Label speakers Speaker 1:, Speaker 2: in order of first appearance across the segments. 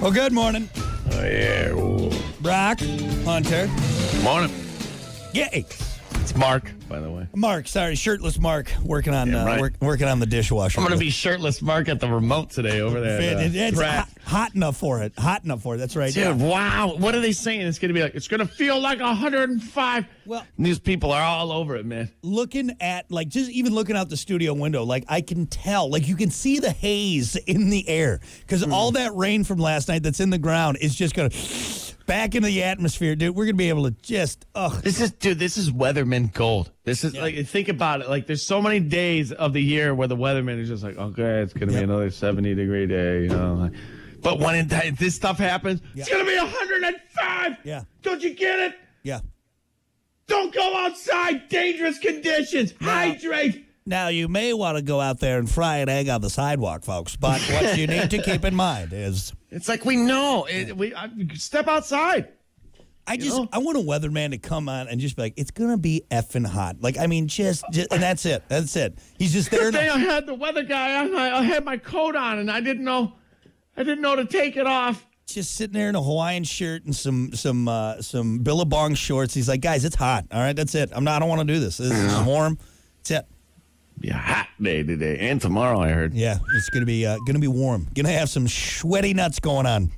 Speaker 1: Well, good morning.
Speaker 2: Oh, yeah. Ooh.
Speaker 1: Brock, Hunter.
Speaker 2: Morning.
Speaker 1: Yay.
Speaker 2: It's Mark, by the way.
Speaker 1: Mark, sorry, shirtless Mark, working on
Speaker 2: right.
Speaker 1: working on the dishwasher.
Speaker 2: I'm going to be shirtless Mark at the remote today over there.
Speaker 1: It's hot enough for it. Hot enough for it. That's right.
Speaker 2: Dude, wow. What are they saying? It's going to be like, it's going to feel like 105.
Speaker 1: Well,
Speaker 2: and these people are all over it, man.
Speaker 1: looking at, like, just even looking out the studio window, like, I can tell, like, you can see the haze in the air because all that rain from last night that's in the ground is just going to back into the atmosphere, dude. We're going to be able to just,
Speaker 2: This is weatherman gold. This is like, think about it. Like, there's so many days of the year where the weatherman is just like, okay, it's going to be another 70-degree day, you know. Like, but when this stuff happens, it's going to be 105.
Speaker 1: Yeah.
Speaker 2: Don't you get it?
Speaker 1: yeah.
Speaker 2: Don't go outside. Dangerous conditions. Hydrate.
Speaker 1: Now, you may want to go out there and fry an egg on the sidewalk, folks, but what you need to keep in mind is...
Speaker 2: It's like we know. Step outside.
Speaker 1: I want a weatherman to come on and just be like, it's going to be effing hot. Like, I mean, just and that's it. That's it. He's just there.
Speaker 2: The day I had the weather guy on, I had my coat on, and I didn't know to take it off.
Speaker 1: Just sitting there in a Hawaiian shirt and some Billabong shorts. He's like, guys, it's hot. All right, that's it. I don't want to do this. This is warm. That's it.
Speaker 2: Yeah, hot day today and tomorrow, I heard.
Speaker 1: Yeah, it's gonna be warm. Gonna have some sweaty nuts going on.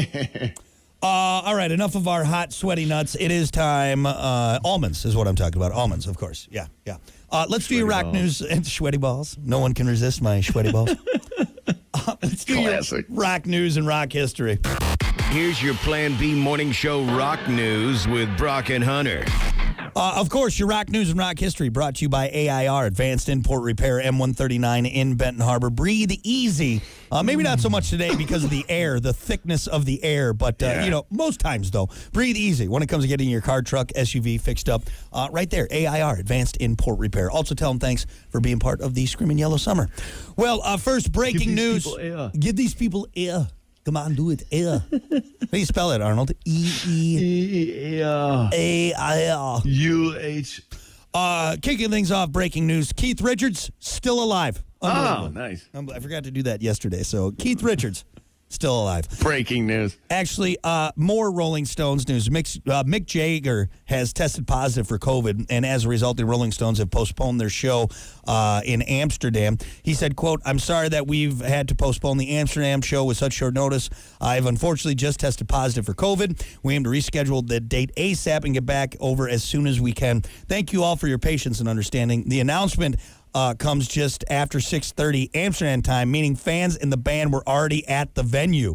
Speaker 1: All right, enough of our hot, sweaty nuts. It is time. Almonds is what I'm talking about. Almonds, of course. Yeah. Let's do your rock news and sweaty balls. No one can resist my sweaty balls. Let's do your rock news and rock history.
Speaker 3: Here's your Plan B morning show rock news with Brock and Hunter.
Speaker 1: Of course, your rock news and rock history brought to you by AIR, Advanced Import Repair, M139 in Benton Harbor. Breathe easy. Maybe not so much today because of the air, the thickness of the air, but, most times, though, breathe easy when it comes to getting your car, truck, SUV fixed up. Right there, AIR, Advanced Import Repair. Also tell them thanks for being part of the Screaming Yellow Summer. Well, first breaking news. Give these people air. Come on, do it. Air. How do you spell it, Arnold?
Speaker 2: E-E-A-R-U-H.
Speaker 1: Kicking things off, breaking news. Keith Richards, still alive.
Speaker 2: Oh, nice.
Speaker 1: I forgot to do that yesterday. So, Keith Richards, still alive.
Speaker 2: Breaking news.
Speaker 1: Actually, more Rolling Stones news. Mick Jagger has tested positive for COVID, and as a result, the Rolling Stones have postponed their show in Amsterdam. He said, quote, "I'm sorry that we've had to postpone the Amsterdam show with such short notice. I've unfortunately just tested positive for COVID. We aim to reschedule the date ASAP and get back over as soon as we can. Thank you all for your patience and understanding. The announcement comes just after 6:30 Amsterdam time, meaning fans and the band were already at the venue."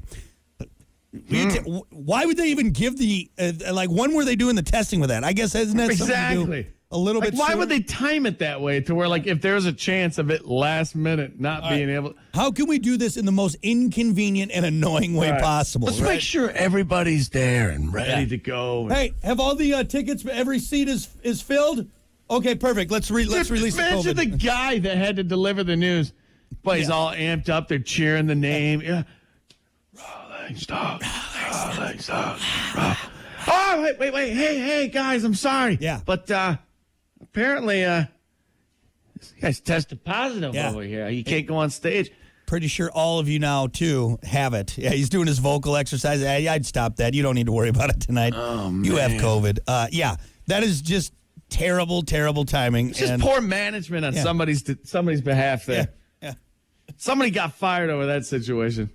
Speaker 1: Why would they even give the when were they doing the testing with that? I guess isn't that something to do a little bit
Speaker 2: why
Speaker 1: sooner?
Speaker 2: would they time it that way to where, like, if there's a chance of it last minute not being able?
Speaker 1: How can we do this in the most inconvenient and annoying way possible?
Speaker 2: Let's make sure everybody's there and ready to go.
Speaker 1: Hey, have all the tickets? Every seat is filled. Okay, perfect. Let's release the COVID.
Speaker 2: Imagine the guy that had to deliver the news. But he's all amped up. They're cheering the name. Yeah. Rolling Stones. Rolling Stones. Oh, wait. Hey, guys, I'm sorry.
Speaker 1: Yeah.
Speaker 2: But apparently this guy's tested positive over here. He can't go on stage.
Speaker 1: Pretty sure all of you now, too, have it. Yeah, he's doing his vocal exercise. I'd stop that. You don't need to worry about it tonight.
Speaker 2: Oh, man.
Speaker 1: You have COVID. That is just terrible timing.
Speaker 2: It's just poor management on somebody's behalf there.
Speaker 1: Yeah.
Speaker 2: Somebody got fired over that situation.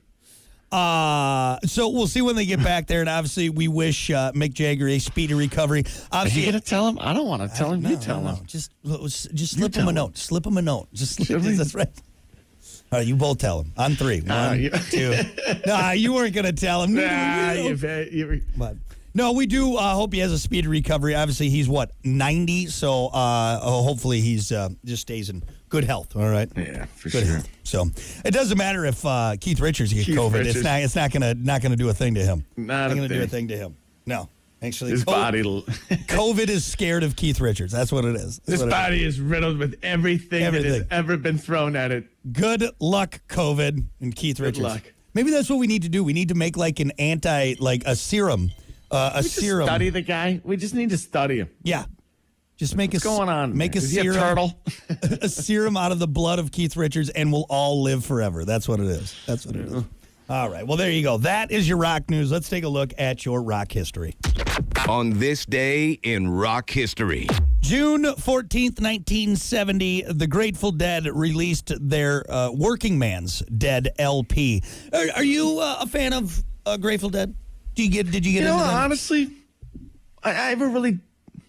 Speaker 1: So we'll see when they get back there, and obviously we wish Mick Jagger a speedy recovery. Obviously,
Speaker 2: are you going to tell him? I don't want to tell him. You tell him.
Speaker 1: Just slip him a note. Slip him a note. That's right. All right, you both tell him. On three. One, two. Nah, you weren't going to tell him. But no, we do hope he has a speedy recovery. Obviously, he's 90, so hopefully he's just stays in good health. All right.
Speaker 2: Yeah, for
Speaker 1: good
Speaker 2: sure.
Speaker 1: Health. So it doesn't matter if Keith Richards gets COVID.
Speaker 2: Richards.
Speaker 1: It's not gonna do a thing to him.
Speaker 2: Not
Speaker 1: going to do a thing to him. No. Actually,
Speaker 2: his body.
Speaker 1: COVID is scared of Keith Richards. That's what it is.
Speaker 2: His body is riddled with everything that has ever been thrown at it.
Speaker 1: Good luck, COVID, and Keith Richards.
Speaker 2: Good luck.
Speaker 1: Maybe that's what we need to do. We need to make like an a serum. Serum.
Speaker 2: Study the guy. We just need to study him.
Speaker 1: Yeah. Just make
Speaker 2: What's going on?
Speaker 1: Make a
Speaker 2: Is he
Speaker 1: serum.
Speaker 2: a turtle?
Speaker 1: A serum out of the blood of Keith Richards, and we'll all live forever. That's what it is. That's what it is. All right. Well, there you go. That is your rock news. Let's take a look at your rock history.
Speaker 3: On this day in rock history.
Speaker 1: June 14th, 1970, the Grateful Dead released their Working Man's Dead LP. Are you a fan of Grateful Dead? Did you get into them?
Speaker 2: Honestly, I haven't really.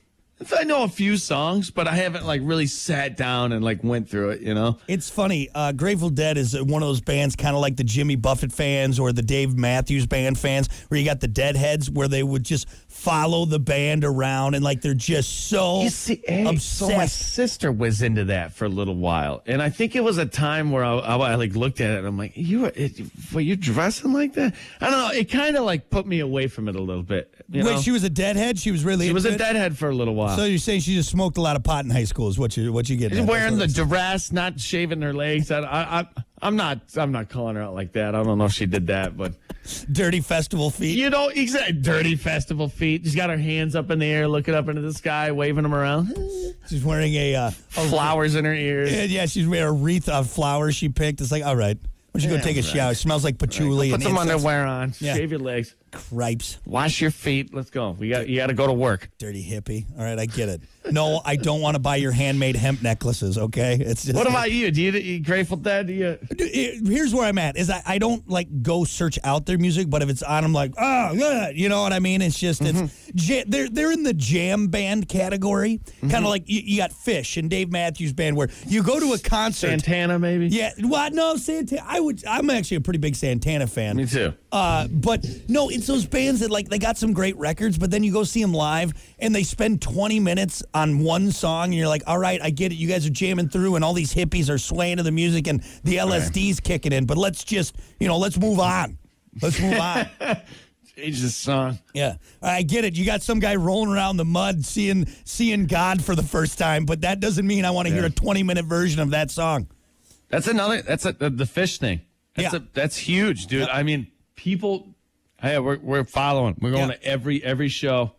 Speaker 2: I know a few songs, but I haven't really sat down and went through it,
Speaker 1: It's funny. Grateful Dead is one of those bands kind of like the Jimmy Buffett fans or the Dave Matthews Band fans, where you got the Deadheads where they would just follow the band around and they're just so obsessed.
Speaker 2: So my sister was into that for a little while, and I think it was a time where I looked at it and I'm like, you're dressing like that? I don't know. It kind of put me away from it a little bit.
Speaker 1: Wait, she was a Deadhead? She was really
Speaker 2: She was
Speaker 1: into
Speaker 2: a
Speaker 1: it?
Speaker 2: Deadhead for a little while.
Speaker 1: So you're saying she just smoked a lot of pot in high school is what you get?
Speaker 2: She's wearing the dress, not shaving her legs. I'm not calling her out like that. I don't know if she did that, but
Speaker 1: dirty festival feet.
Speaker 2: Exactly. Dirty festival feet. She's got her hands up in the air, looking up into the sky, waving them around.
Speaker 1: She's wearing a
Speaker 2: flowers in her ears.
Speaker 1: Yeah, she's wearing a wreath of flowers she picked. It's like, all right, why don't you go take a shower? It smells like patchouli.
Speaker 2: Put some
Speaker 1: incense.
Speaker 2: underwear on. Yeah. Shave your legs.
Speaker 1: Cripes.
Speaker 2: Wash your feet. Let's go. You got to go to work.
Speaker 1: Dirty hippie. All right, I get it. No, I don't want to buy your handmade hemp necklaces, okay? It's just.
Speaker 2: What about you? Do you Grateful Dead?
Speaker 1: Here's where I'm at, is I don't go search out their music, but if it's on, I'm like, oh, yeah, you know what I mean? It's just, they're in the jam band category, kind of like you got Fish and Dave Matthews Band, where you go to a concert.
Speaker 2: Santana, maybe?
Speaker 1: Yeah, well, no, Santana. I'm actually a pretty big Santana fan.
Speaker 2: Me too.
Speaker 1: But no, it's those bands that they got some great records, but then you go see them live and they spend 20 minutes on one song and you're like, all right, I get it. You guys are jamming through and all these hippies are swaying to the music and the LSD's kicking in, but let's just, let's move on. Let's move on.
Speaker 2: Change the song.
Speaker 1: Yeah, I get it. You got some guy rolling around the mud seeing God for the first time, but that doesn't mean I want to hear a 20-minute version of that song.
Speaker 2: That's the Fish thing. That's huge, dude. Yeah. I mean, people. Hey, we're following. We're going to every show.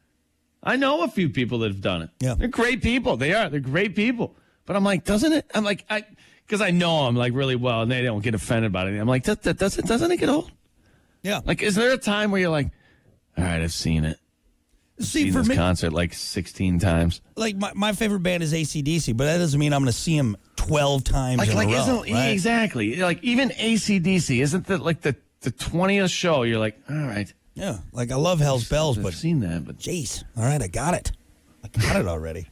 Speaker 2: I know a few people that have done it.
Speaker 1: Yeah.
Speaker 2: They're great people. They are. They're great people. But I'm like, doesn't it? I'm like, because I know them really well, and they don't get offended about it. I'm like, doesn't it get old?
Speaker 1: Yeah.
Speaker 2: Is there a time where you're like, all right, I've seen it.
Speaker 1: See, for
Speaker 2: this
Speaker 1: me,
Speaker 2: concert 16 times.
Speaker 1: My favorite band is AC/DC, but that doesn't mean I'm going to see them 12 times in a row. Right?
Speaker 2: Exactly. Even AC/DC, isn't that the 20th show? You're like, all right.
Speaker 1: Yeah, I love Hell's Bells, but
Speaker 2: I've seen that. But
Speaker 1: jeez, all right, I got it. I got it already.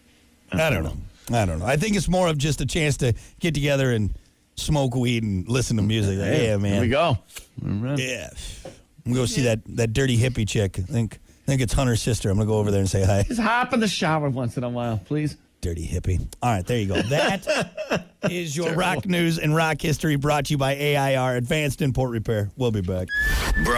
Speaker 1: I don't know. I think it's more of just a chance to get together and smoke weed and listen to music. Yeah, man.
Speaker 2: Here we go.
Speaker 1: Yeah, I'm going to go see that dirty hippie chick. I think it's Hunter's sister. I'm going to go over there and say hi.
Speaker 2: Just hop in the shower once in a while, please.
Speaker 1: Dirty hippie. All right, there you go. That is your rock news and rock history brought to you by AIR, Advanced Import Repair. We'll be back.